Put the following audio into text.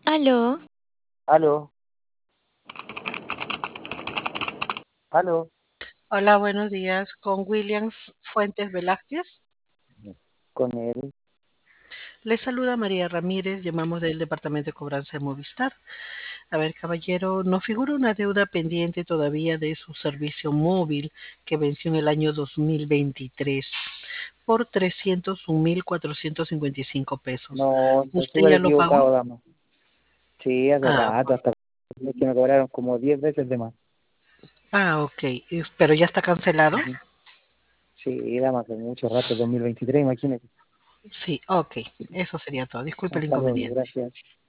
Aló, Aló, aló, Hola, buenos días. Con Williams Fuentes Velázquez. con él. Le saluda María Ramírez. Llamamos del Departamento de Cobranza de Movistar. A ver, caballero, nos figura una deuda pendiente todavía de su servicio móvil que venció en el año 2023 por 301.455 pesos. No, está ¿Usted súper ya lo equivocado, pagó? dama. Sí, hace Ah, rato, hasta es que me cobraron como 10 veces de más. ok. Pero ya está cancelado. Ujú. Sí, dama, hace mucho rato, 2023, imagínese. Sí, ok. Eso sería todo. Disculpe el Hasta luego, inconveniente. gracias.